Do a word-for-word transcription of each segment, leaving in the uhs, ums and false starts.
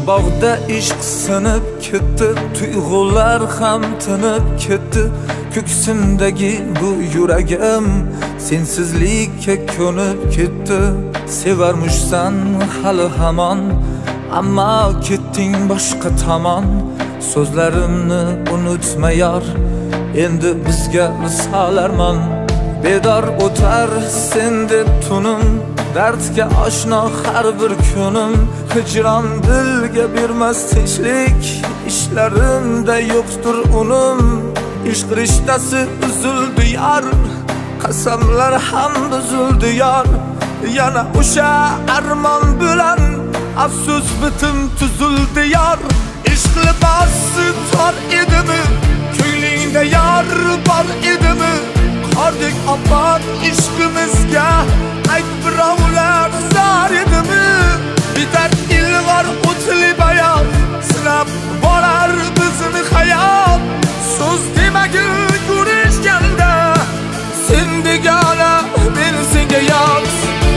bog'da ishq sinib ketdi, tuyg'ular ham tinib ketdi. Ko'ksimdagi bu yuragim sensizlikka ko'nib ketdi. Sevarmishsan hali hamon, ammo ketding boshqa tomon. So'zlarimni unutma yor, endi bizga misol armon. Bedor o'tar sen deb tunim, dardga oshno har bir kunim. Hijron dilga bermas tinchlik, ishlarimda yo'qdir unum. Ishq rishtasi uzildi yor, qasamlar ham buzildi yor. Yana o'sha armon bilan afsus bitim tuzildi yor. Ishq libosi tor edimi, ko'nglingda yor bor edimi? Qordek oppoq ishqimizga ayt birovlar zor edimi? Bitar ilg'or o'tli bayon, sinab borar bizni hayot. So'z demagin ko'rishganda, sen degona men senga yot.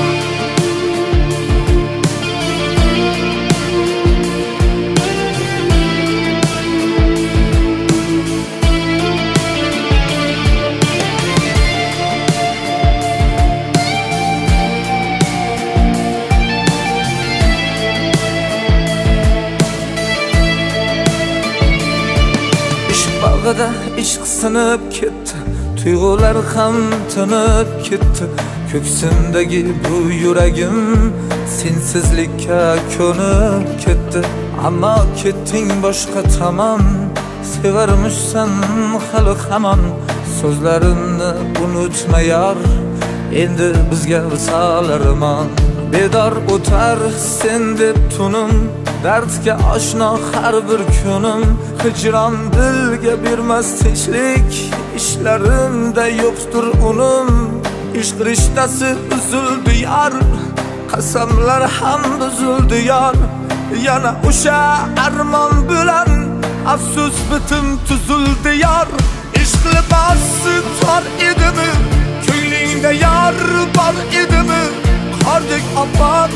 Bog'ida ishq sinib ketdi, tuyg'ular ham tinib ketdi. Ko'ksimdagi bu yuragim sensizlikka ko'nib ketdi. Ammo ketding boshqa tomon, sevarmishsan hali hamon. So'zlarimni unutma yor, endi bizga visol armon. Bedor o'tar sen deb tunim, dardga oshno har bir kunim. Hijron dilga bermas tinchlik, ishlarimda yo'qdir unum. Ishq rishtasi uzildi yor, qasamlar ham buzildi yor. Yana o'sha armon bilan afsus bitim tuzildi yor. Ishq libosi tor edimi, ko'nglingda yor bor edimi? Qordek oppoq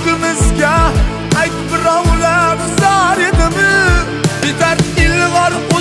ishqimizga ayt birovlar zor edimi? Bitar ilg'or